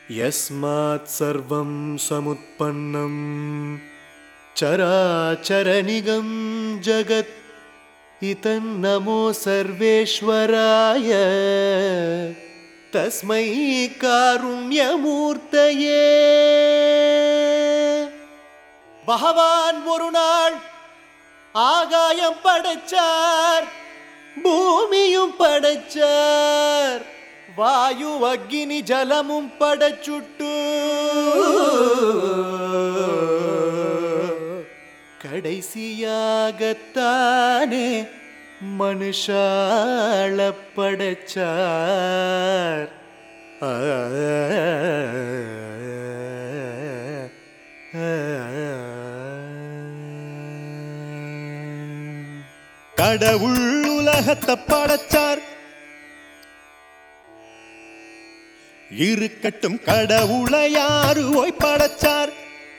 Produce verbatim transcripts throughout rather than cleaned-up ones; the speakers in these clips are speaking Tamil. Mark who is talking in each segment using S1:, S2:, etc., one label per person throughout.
S1: यस्मात् सर्वं समुत्पन्नं चराचरनिगं जगत् इतन्नमो सर्वेश्वराय तस्मै कारुण्यमूर्तये। பகவான் ஒரு நாள் ஆகாயம் படைச்சார், பூமியும் படைச்சார், வாயு அக்னி ஜலமும் படைச்சுட்டு கடைசியாகத்தானே மனுஷாள படைச்சார்.
S2: கடவுள் உலகத்தை படைச்சார், இருக்கட்டும் கடவுளை யாரு ஓய் படைச்சார்.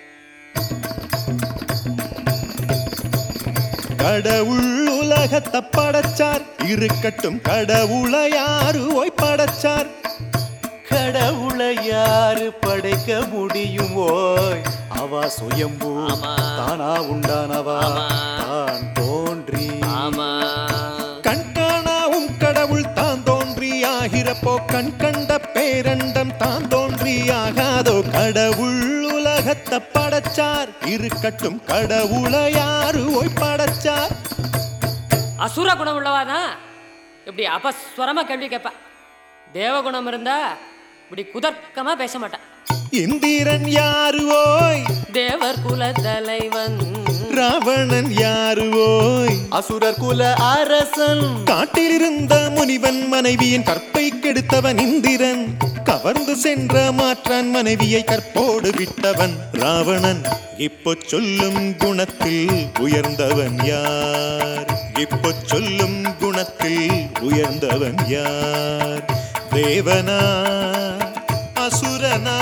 S2: கடவுள் உலகத்தை படைச்சார், இருக்கட்டும் கடவுளை யாரு ஓய் படைச்சார்.
S1: கடவுளை யாரு படைக்க முடியும் ஓய்? அவா சுயம்பு தானா உண்டானவா, தான் தோன்றி
S2: கண்காணாவும் கடவுள் தான் தோன்றி ஆகிறப்போ கண் கண்ட பேரண்டம் தான் தோன்றி ஆகாதோ. கடவுள் உலகத்தை படைச்சார், இருக்கட்டும் கடவுளை யாரு ஓய் படைச்சார்.
S3: அசுர குணம் உள்ளவாதான் இப்படி அபஸ்வரமா கேள்வி கேட்பா. தேவகுணம் இருந்தா இப்படி குதர்க்கமா பேச மாட்டான்.
S2: இந்திரன் யாரு ஓய்?
S3: தேவர் குல தலைவன்.
S2: ராவணன் யாரு ஓய்?
S1: அசுரர் குல அரசன்.
S2: காட்டிலிருந்த முனிவன் மனைவியின் கற்பை கெடுத்தவன் இந்திரன். கவர்ந்து சென்ற மாற்றான் மனைவியை கற்போடு விட்டவன் ராவணன். இப்போ சொல்லும் குணத்தில் உயர்ந்தவன் யார்? இப்போ சொல்லும் குணத்தில் உயர்ந்தவன் யார்? தேவனா அசுரனா?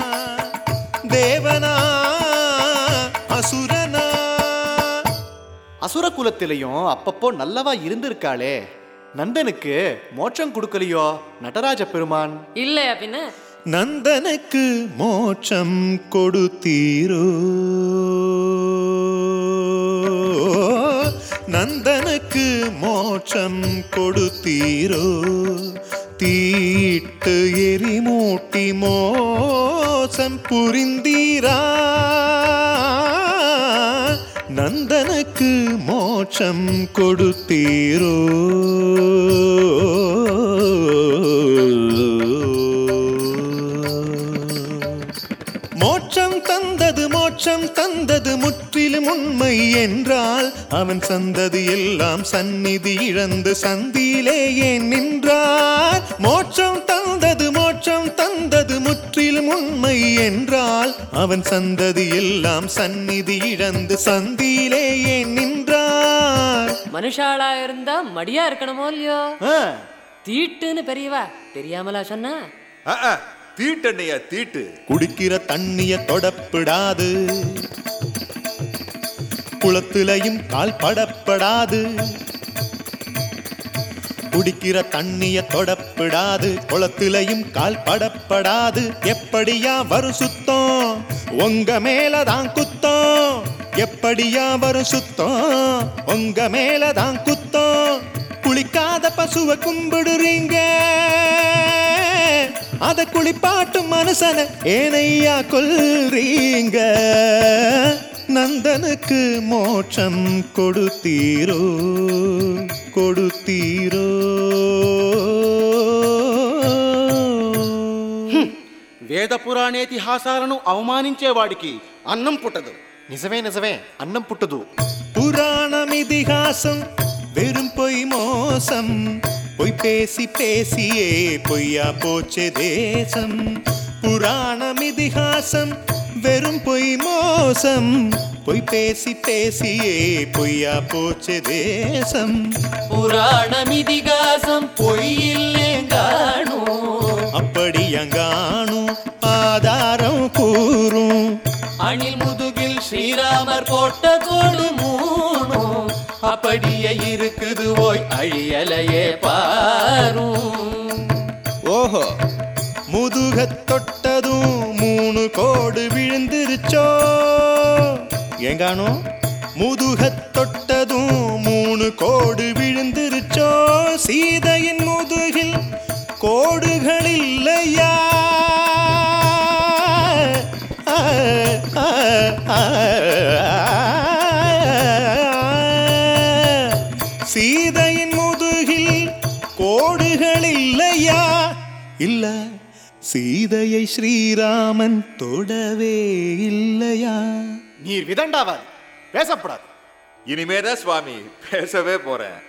S2: தேவனா அசுரனா?
S1: அசுர குலத்திலையும் அப்பப்போ நல்லவா இருந்திருக்காளே. நந்தனுக்கு மோட்சம் கொடுக்கலையோ நடராஜ பெருமான்?
S3: இல்லையா பின்ன?
S2: நந்தனுக்கு மோட்சம் கொடுத்தீரோ? நந்தனுக்கு மோட்சம் கொடுத்தீரோ? தீட்டு எரிமூட்டி மோசம் புரிந்தீரா? நந்தனுக்கு மோட்சம் கொடுத்தீரோ? மோட்சம் தந்தது மோட்சம் தந்தது முற்றிலும் உண்மை என்றால் அவன் சந்ததி எல்லாம் சந்நிதி இழந்து சந்தியிலே ஏன் நின்றார்? மோட்சம் தந்தது மோட்சம் தந்தது முற்றிலும் உண்மை என்றால் அவன் சந்ததி எல்லாம் சந்நிதி இழந்து சந்தியிலே ஏன் நின்றார்?
S3: மனுஷாளா இருந்தா மடியா இருக்கணுமோ இல்லையோ? தீட்டுன்னு பெரியவா தெரியாமலா சொன்னா?
S4: தீட்டண்ணையா தீட்டு?
S2: குடிக்கிற தண்ணிய தொடப்படாது, குளத்திலையும் கால் படப்படாது. குடிக்கிற தண்ணிய தொடப்படாது, குளத்திலையும் கால் படப்படாது. எப்படியா வரும் சுத்தம்? உங்க மேலதான் குத்தம். எப்படியா வரும் சுத்தம்? உங்க மேலதான் குத்தம். குளிக்காத பசுவை கும்பிடுறீங்க, அத குளிப்பாட்டும் மனுஷன ஏனையா கொல்றீங்க. நந்தனுக்கு மோட்சம் கொடுத்தீரோ? கொடுத்தீரோ?
S4: వేద పురాణేతిహాసాలను అవమానించేవాడికి అన్నం పుట్టదు.
S1: నిజమే నిజమే, అన్నం పుట్టదు.
S2: புராணம் இதிகாசம் வெறும் பொய் மோசம். பொய் பேசி பேசியே பொய்யா போச்சே தேசம். புராணம் இதிகாசம் வெறும் பொய் மோசம். பொய் பேசி பேசியே பொய்யா போச்சே தேசம்.
S3: புராணம் இதிகாசம் பொய்யில்லேங்கானோ?
S2: அப்படியங்கானோ ஆதாரம் கூறும்.
S3: அணில் முதுகில் ஸ்ரீராமர் போட்ட கோடு மூணோ அப்படியே இருக்குது ஓய் அழியலையே பாரும்.
S2: ஓஹோ, முதுகத் தொட்டதும் ஏங்கானோ முதுகத் தொட்டதும் மூணு கோடு விழுந்திருச்சோ சீதையின் முதுகில் கோடுகள் இல்லையா ஆ, ஆ, ஆ, சீதையின் முதுகில் கோடுகள் இல்லையா இல்ல சீதையை ஸ்ரீராமன் தொடவே இல்லையா
S1: நீர் விதண்டாவார் பேசப்படாது.
S4: இனிமேதான் சுவாமி பேசவே போறேன்.